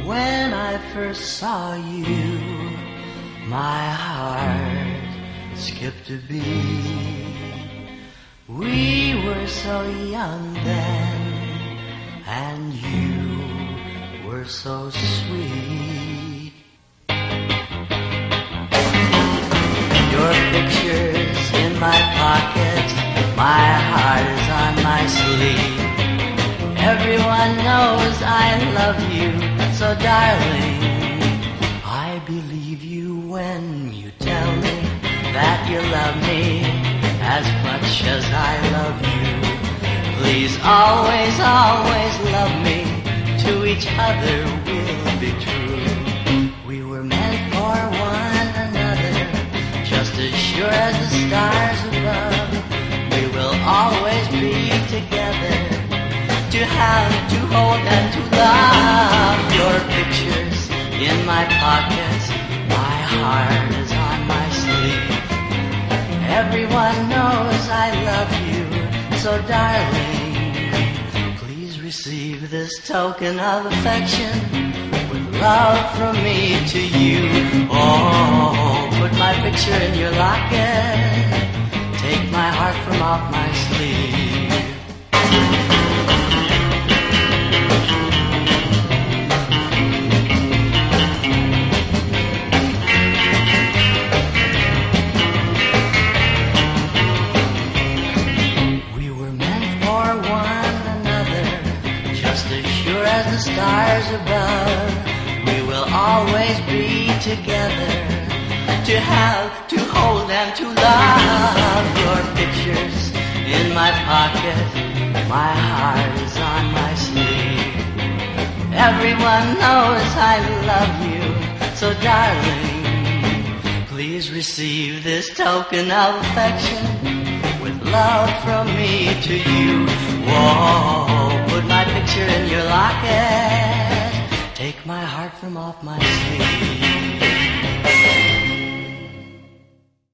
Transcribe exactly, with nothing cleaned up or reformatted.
When I first saw you, my heart skipped a beat. We were so young then, and you were so sweet. Your picture's in my pocket, my heart is on my sleeve. Everyone knows I love you, so darling, I believe you when you tell me that you love me as much as I love you. Please always, always love me, to each other we'll be true. We were meant for one another, just as sure as the stars above. We will always be together, to have, to hold, and to love. Your picture's in my pocket, my heart is on my sleeve. Everyone knows I love you, so darling, please receive this token of affection, with love from me to you. Oh, put my picture in your locket, take my heart from off my sleeve. As the stars above, we will always be together, to have, to hold, and to love. Your picture's in my pocket, my heart is on my sleeve. Everyone knows I love you, so darling, please receive this token of affection, with love from me to you. Whoa, put my picture in your locket, take my heart from off my sleeve.